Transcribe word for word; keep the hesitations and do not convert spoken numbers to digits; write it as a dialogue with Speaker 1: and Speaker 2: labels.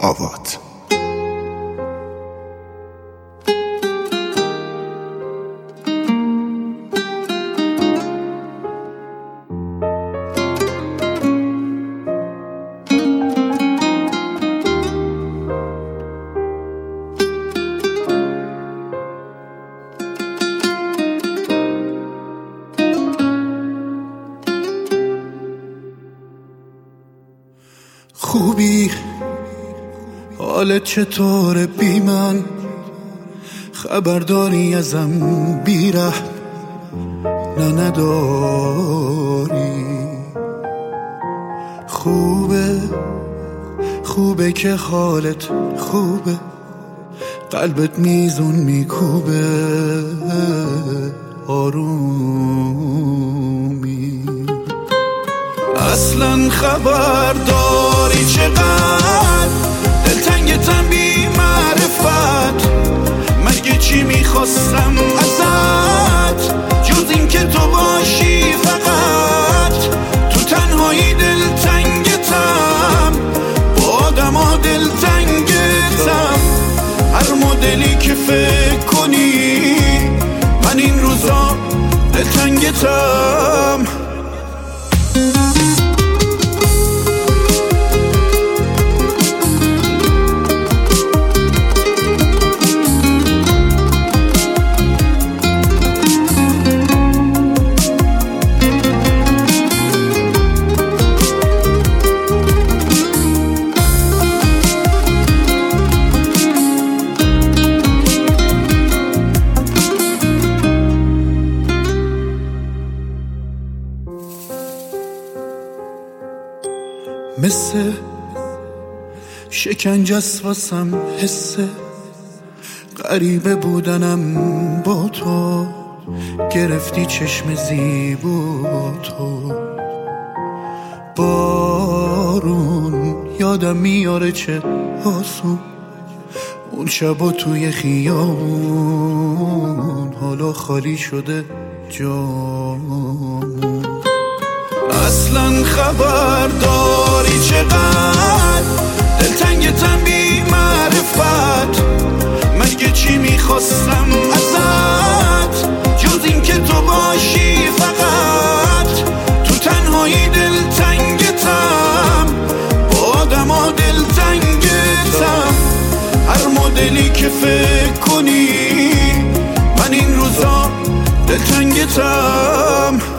Speaker 1: آواد.
Speaker 2: خوبی حالت چطوره بی من؟ خبرداری ازم بیره نه نداری. خوبه خوبه که حالت خوبه، قلبت میزون میکوبه آرومی. اصلا خبر داری چقدر دلتنگتم بی معرفت؟ مگه چی میخواستم ازت جز این که تو باشی فقط؟ تو تنهایی دلتنگتم، با آدم ها دلتنگتم. هر مدلی که فکر کنی من این روزا دلتنگتم. مثل شکنجه است واسم حسه غریبه بودنم با تو، گرفتی چشم زیبا تو. بارون یادم میاره چه آسون اون شبا توی خیابون، حالا خالی شده جامون. اصلا خبر داری چقدر دلتنگتم بی معرفت؟ مگه چی میخواستم ازت جز این که تو باشی فقط؟ تو تنهایی دلتنگتم، با آدم ها دلتنگتم. هر مدلی که فکر کنی من این روزا دلتنگتم.